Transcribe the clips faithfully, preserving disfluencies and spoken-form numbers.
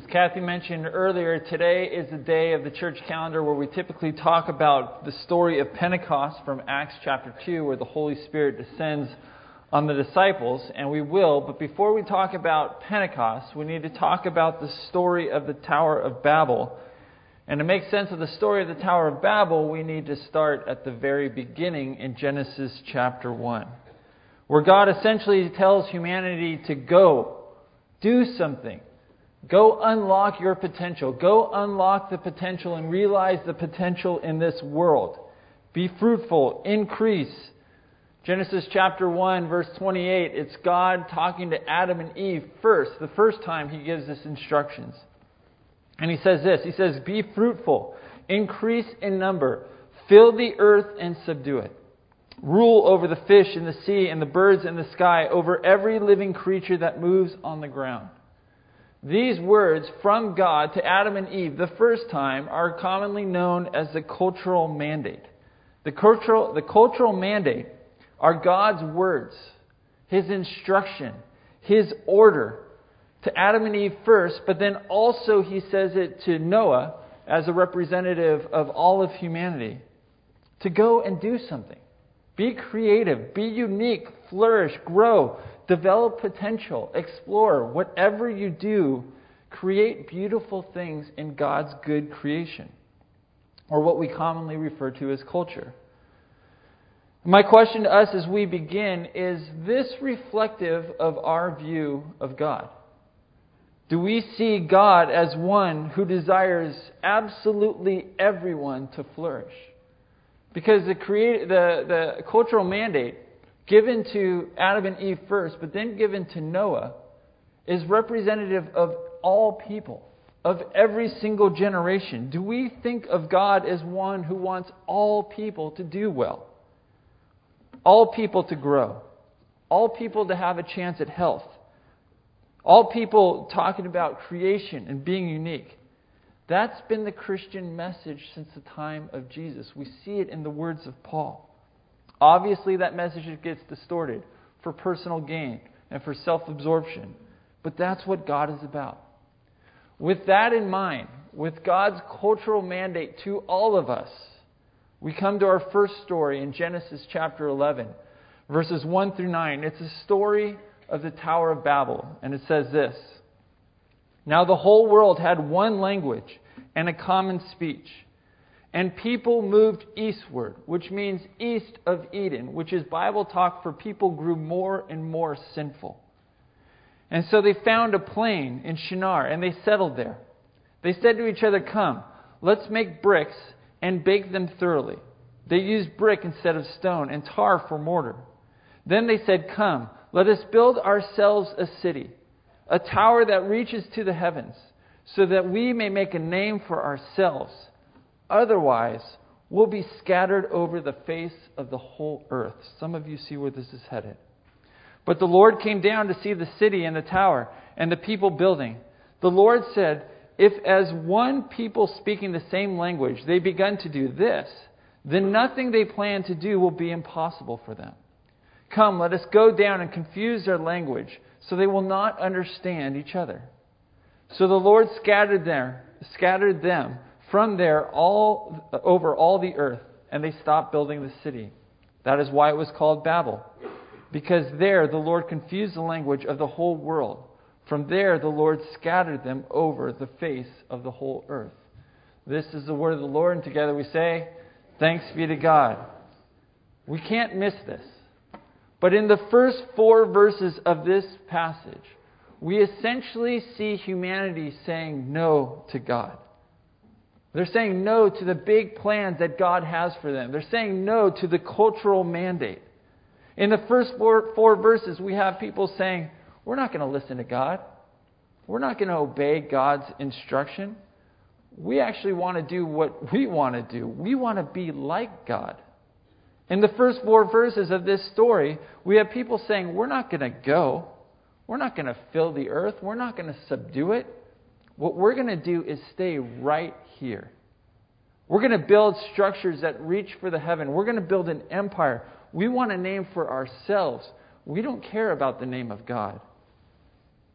Kathy mentioned earlier, today is the day of the church calendar where we typically talk about the story of Pentecost from Acts chapter two, where the Holy Spirit descends on the disciples, and we will. But before we talk about Pentecost, we need to talk about the story of the Tower of Babel. And to make sense of the story of the Tower of Babel, we need to start at the very beginning in Genesis chapter one, where God essentially tells humanity to go, do something. Go unlock your potential. Go unlock the potential and realize the potential in this world. Be fruitful, increase. Genesis chapter one, verse twenty-eight, it's God talking to Adam and Eve first, the first time He gives us instructions. And He says this, He says, be fruitful, increase in number, fill the earth and subdue it. Rule over the fish in the sea and the birds in the sky, over every living creature that moves on the ground. These words from God to Adam and Eve the first time are commonly known as the cultural mandate. The cultural, the cultural mandate are God's words, His instruction, His order to Adam and Eve first, but then also He says it to Noah as a representative of all of humanity, to go and do something. Be creative, be unique, flourish, grow, develop potential, explore. Whatever you do, create beautiful things in God's good creation, or what we commonly refer to as culture. My question to us as we begin, is this reflective of our view of God? Do we see God as one who desires absolutely everyone to flourish? Because the create, the, the cultural mandate given to Adam and Eve first, but then given to Noah, is representative of all people, of every single generation. Do we think of God as one who wants all people to do well? All people to grow? All people to have a chance at health? All people talking about creation and being unique? That's been the Christian message since the time of Jesus. We see it in the words of Paul. Obviously, that message gets distorted for personal gain and for self-absorption. But that's what God is about. With that in mind, with God's cultural mandate to all of us, we come to our first story in Genesis chapter eleven, verses one through nine. It's a story of the Tower of Babel, and it says this. Now the whole world had one language and a common speech. And people moved eastward, which means east of Eden, which is Bible talk for people grew more and more sinful. And so they found a plain in Shinar, and they settled there. They said to each other, come, let's make bricks and bake them thoroughly. They used brick instead of stone and tar for mortar. Then they said, come, let us build ourselves a city, a tower that reaches to the heavens, so that we may make a name for ourselves. Otherwise, we'll be scattered over the face of the whole earth. Some of you see where this is headed. But the Lord came down to see the city and the tower and the people building. The Lord said, if as one people speaking the same language they begun to do this, then nothing they plan to do will be impossible for them. Come, let us go down and confuse their language, so they will not understand each other. So the Lord scattered them, scattered them from there all over all the earth, and they stopped building the city. That is why it was called Babel, because there the Lord confused the language of the whole world. From there the Lord scattered them over the face of the whole earth. This is the word of the Lord, and together we say, thanks be to God. We can't miss this. But in the first four verses of this passage, we essentially see humanity saying no to God. They're saying no to the big plans that God has for them. They're saying no to the cultural mandate. In the first four, four verses, we have people saying, we're not going to listen to God. We're not going to obey God's instruction. We actually want to do what we want to do. We want to be like God. In the first four verses of this story, we have people saying, we're not going to go. We're not going to fill the earth. We're not going to subdue it. What we're going to do is stay right here. We're going to build structures that reach for the heaven. We're going to build an empire. We want a name for ourselves. We don't care about the name of God.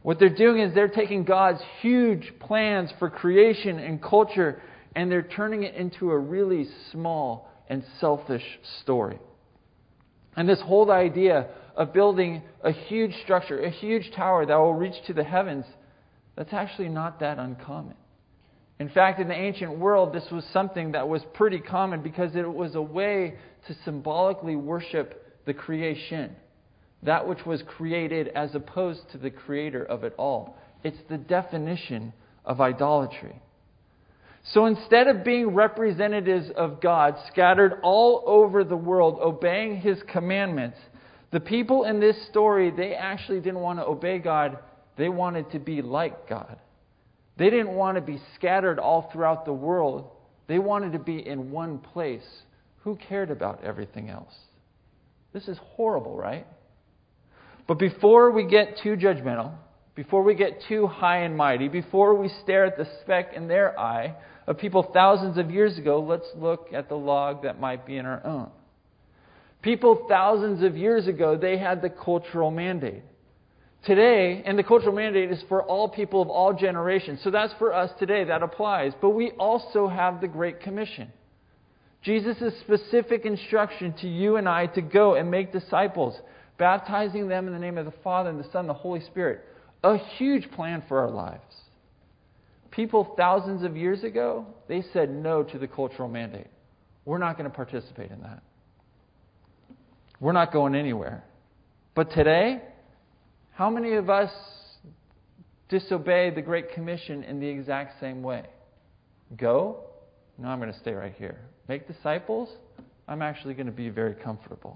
What they're doing is they're taking God's huge plans for creation and culture and they're turning it into a really small and selfish story. And this whole idea of building a huge structure, a huge tower that will reach to the heavens, that's actually not that uncommon. In fact, in the ancient world, this was something that was pretty common because it was a way to symbolically worship the creation, that which was created as opposed to the creator of it all. It's the definition of idolatry. So instead of being representatives of God scattered all over the world, obeying His commandments, the people in this story, they actually didn't want to obey God. They wanted to be like God. They didn't want to be scattered all throughout the world. They wanted to be in one place. Who cared about everything else? This is horrible, right? But before we get too judgmental, before we get too high and mighty, before we stare at the speck in their eye of people thousands of years ago, let's look at the log that might be in our own. People thousands of years ago, they had the cultural mandate. Today, and the cultural mandate is for all people of all generations. So that's for us today. That applies. But we also have the Great Commission. Jesus' specific instruction to you and I to go and make disciples, baptizing them in the name of the Father and the Son and the Holy Spirit. A huge plan for our lives. People thousands of years ago, they said no to the cultural mandate. We're not going to participate in that. We're not going anywhere. But today, how many of us disobey the Great Commission in the exact same way? Go? No, I'm going to stay right here. Make disciples? I'm actually going to be very comfortable.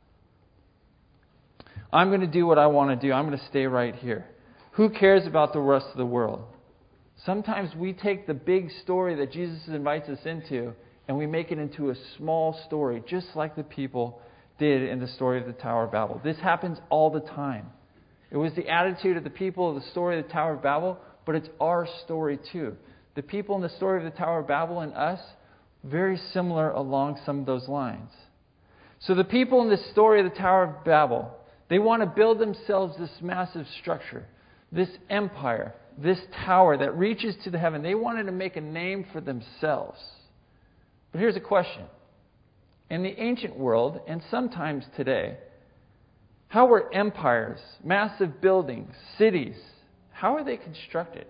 I'm going to do what I want to do. I'm going to stay right here. Who cares about the rest of the world? Sometimes we take the big story that Jesus invites us into and we make it into a small story, just like the people did in the story of the Tower of Babel. This happens all the time. It was the attitude of the people of the story of the Tower of Babel, but it's our story too. The people in the story of the Tower of Babel and us, very similar along some of those lines. So the people in the story of the Tower of Babel, they want to build themselves this massive structure, this empire, this tower that reaches to the heaven. They wanted to make a name for themselves. But here's a question. In the ancient world, and sometimes today, how were empires, massive buildings, cities, how are they constructed?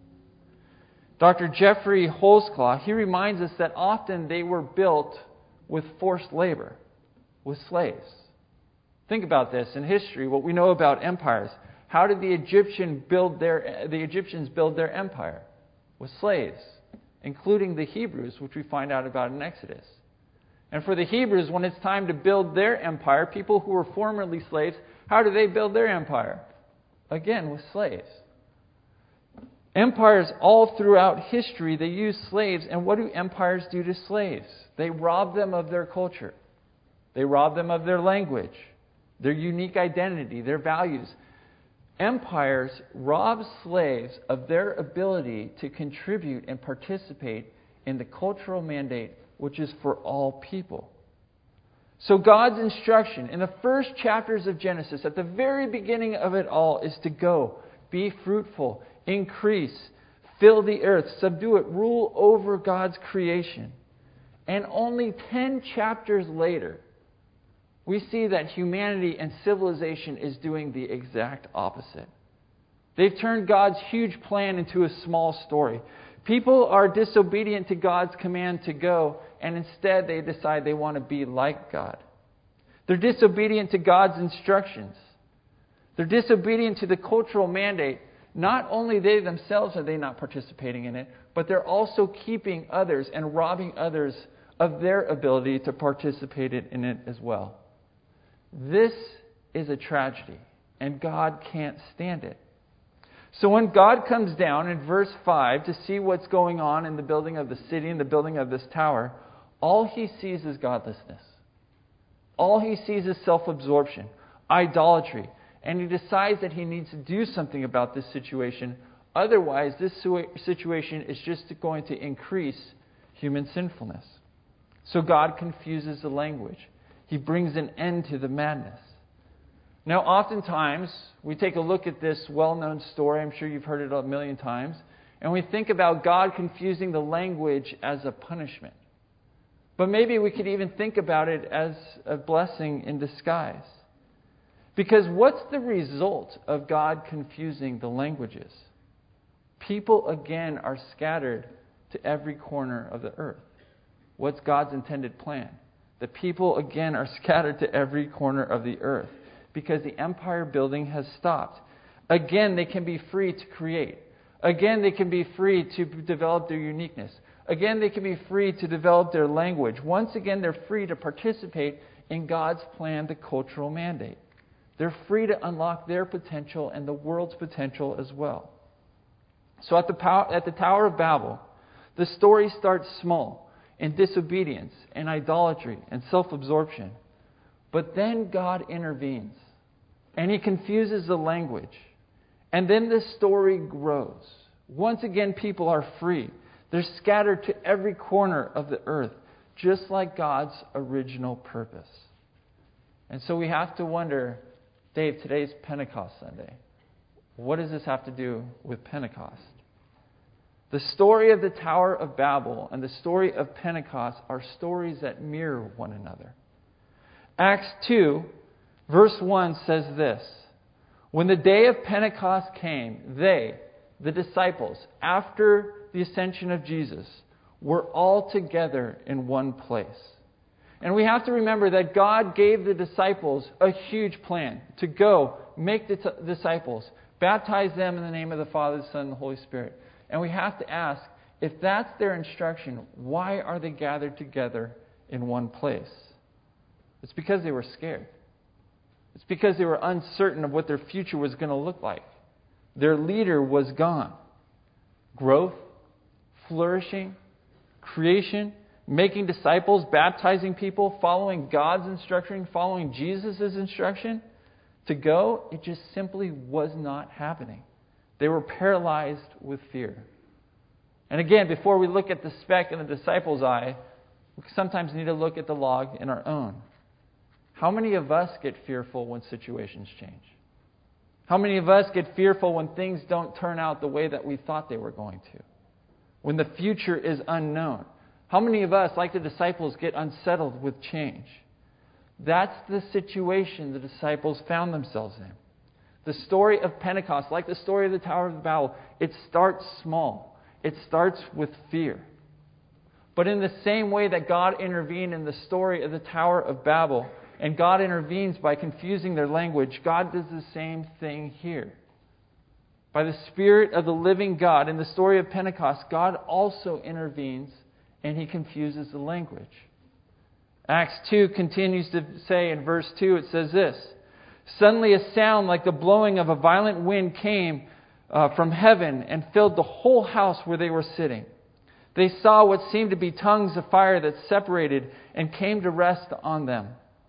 Doctor Jeffrey Holzclaw, he reminds us that often they were built with forced labor, with slaves. Think about this. In history, what we know about empires, how did the Egyptian build their, the Egyptians build their empire? With slaves, including the Hebrews, which we find out about in Exodus. And for the Hebrews, when it's time to build their empire, people who were formerly slaves, how do they build their empire? Again, with slaves. Empires all throughout history, they use slaves. And what do empires do to slaves? They rob them of their culture. They rob them of their language, their unique identity, their values. Empires rob slaves of their ability to contribute and participate in the cultural mandate, which is for all people. So God's instruction in the first chapters of Genesis, at the very beginning of it all, is to go, be fruitful, increase, fill the earth, subdue it, rule over God's creation. And only ten chapters later, we see that humanity and civilization is doing the exact opposite. They've turned God's huge plan into a small story. People are disobedient to God's command to go, and instead they decide they want to be like God. They're disobedient to God's instructions. They're disobedient to the cultural mandate. Not only they themselves are they not participating in it, but they're also keeping others and robbing others of their ability to participate in it as well. This is a tragedy, and God can't stand it. So when God comes down in verse five to see what's going on in the building of the city and the building of this tower, all he sees is godlessness. All he sees is self-absorption, idolatry, and he decides that he needs to do something about this situation. Otherwise, this situation is just going to increase human sinfulness. So God confuses the language. He brings an end to the madness. Now, oftentimes, we take a look at this well-known story. I'm sure you've heard it a million times. And we think about God confusing the language as a punishment. But maybe we could even think about it as a blessing in disguise. Because what's the result of God confusing the languages? People again are scattered to every corner of the earth. What's God's intended plan? The people again are scattered to every corner of the earth because the empire building has stopped. Again, they can be free to create. Again, they can be free to develop their uniqueness. Again, they can be free to develop their language. Once again, they're free to participate in God's plan, the cultural mandate. They're free to unlock their potential and the world's potential as well. So at the, pow- at the Tower of Babel, the story starts small in disobedience and idolatry and self-absorption. But then God intervenes and He confuses the language. And then the story grows. Once again, people are free. They're scattered to every corner of the earth, just like God's original purpose. And so we have to wonder, Dave, today's Pentecost Sunday. What does this have to do with Pentecost? The story of the Tower of Babel and the story of Pentecost are stories that mirror one another. Acts two, verse one says this: When the day of Pentecost came, they, the disciples, after the ascension of Jesus, were all together in one place. And we have to remember that God gave the disciples a huge plan to go, make the t- disciples, baptize them in the name of the Father, the Son, and the Holy Spirit. And we have to ask, if that's their instruction, why are they gathered together in one place? It's because they were scared. It's because they were uncertain of what their future was going to look like. Their leader was gone. Growth, flourishing, creation, making disciples, baptizing people, following God's instruction, following Jesus' instruction to go, it just simply was not happening. They were paralyzed with fear. And again, before we look at the speck in the disciples' eye, we sometimes need to look at the log in our own. How many of us get fearful when situations change? How many of us get fearful when things don't turn out the way that we thought they were going to? When the future is unknown? How many of us, like the disciples, get unsettled with change? That's the situation the disciples found themselves in. The story of Pentecost, like the story of the Tower of Babel, it starts small. It starts with fear. But in the same way that God intervened in the story of the Tower of Babel, and God intervenes by confusing their language, God does the same thing here. By the Spirit of the living God, in the story of Pentecost, God also intervenes and He confuses the language. Acts two continues to say in verse two, it says this: Suddenly a sound like the blowing of a violent wind came uh, from heaven and filled the whole house where they were sitting. They saw what seemed to be tongues of fire that separated and came to rest on them.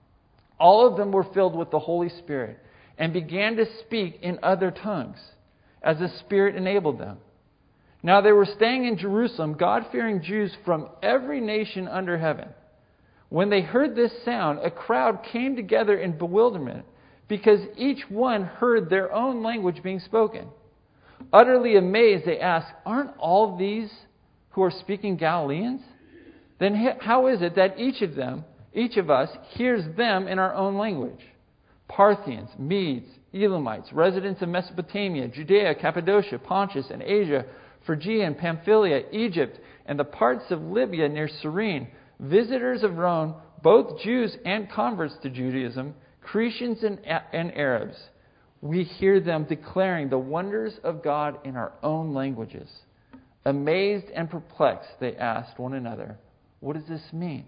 All of them were filled with the Holy Spirit and began to speak in other tongues as the Spirit enabled them. Now they were staying in Jerusalem, God-fearing Jews from every nation under heaven. When they heard this sound, a crowd came together in bewilderment because each one heard their own language being spoken. Utterly amazed, they asked, "Aren't all these who are speaking Galileans? Then how is it that each of them, each of us, hears them in our own language? Parthians, Medes, Elamites, residents of Mesopotamia, Judea, Cappadocia, Pontus, and Asia, Phrygia and Pamphylia, Egypt, and the parts of Libya near Cyrene, visitors of Rome, both Jews and converts to Judaism, Cretians and, and Arabs. We hear them declaring the wonders of God in our own languages." Amazed and perplexed, they asked one another, "What does this mean?"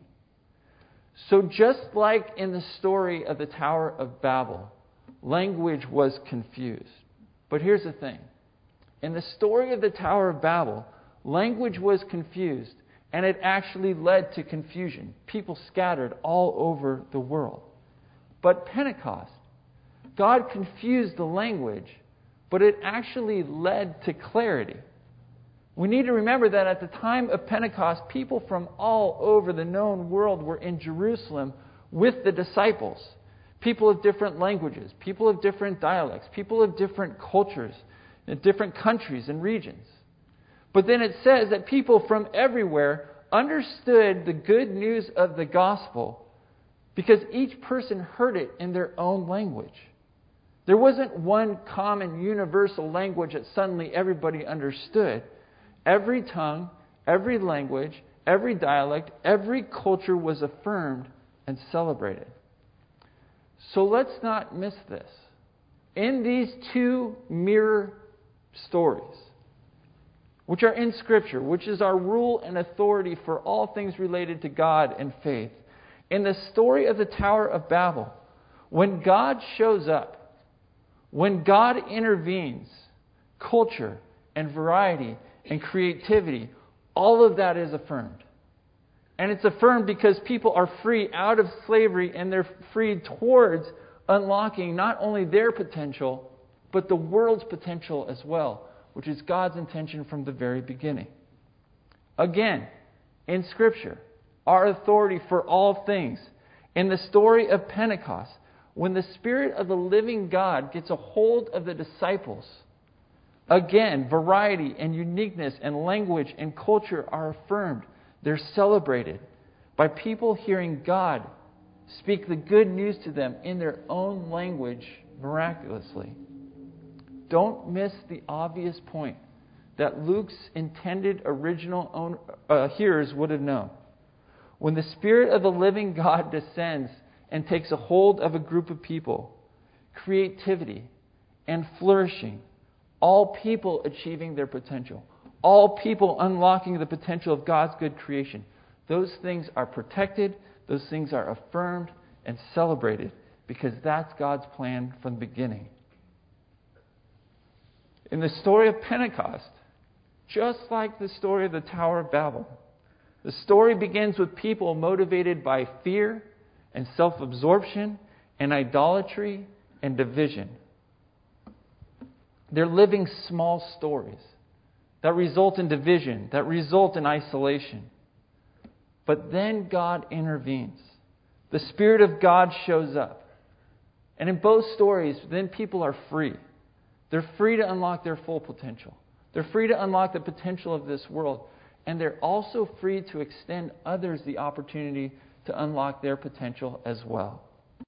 So just like in the story of the Tower of Babel, language was confused. But here's the thing. In the story of the Tower of Babel, language was confused, and it actually led to confusion. People scattered all over the world. But Pentecost, God confused the language, but it actually led to clarity. We need to remember that at the time of Pentecost, people from all over the known world were in Jerusalem with the disciples. people of different languages, people of different dialects, people of different cultures, in different countries and regions. But then it says that people from everywhere understood the good news of the gospel because each person heard it in their own language. There wasn't one common universal language that suddenly everybody understood. Every tongue, every language, every dialect, every culture was affirmed and celebrated. So let's not miss this. In these two mirror stories, which are in Scripture, which is our rule and authority for all things related to God and faith, in the story of the Tower of Babel, when God shows up, when God intervenes, culture and variety and creativity, all of that is affirmed. And it's affirmed because people are free out of slavery and they're free towards unlocking not only their potential, but the world's potential as well, which is God's intention from the very beginning. Again, in Scripture, our authority for all things. In the story of Pentecost, when the Spirit of the living God gets a hold of the disciples, again, variety and uniqueness and language and culture are affirmed. They're celebrated by people hearing God speak the good news to them in their own language miraculously. Don't miss the obvious point that Luke's intended original own, uh, hearers would have known. When the Spirit of the living God descends and takes a hold of a group of people, creativity and flourishing, all people achieving their potential, all people unlocking the potential of God's good creation, those things are protected, those things are affirmed and celebrated because that's God's plan from the beginning. In the story of Pentecost, just like the story of the Tower of Babel, the story begins with people motivated by fear and self-absorption and idolatry and division. They're living small stories that result in division, that result in isolation. But then God intervenes. The Spirit of God shows up. And in both stories, then people are free. They're free to unlock their full potential. They're free to unlock the potential of this world. And they're also free to extend others the opportunity to unlock their potential as well.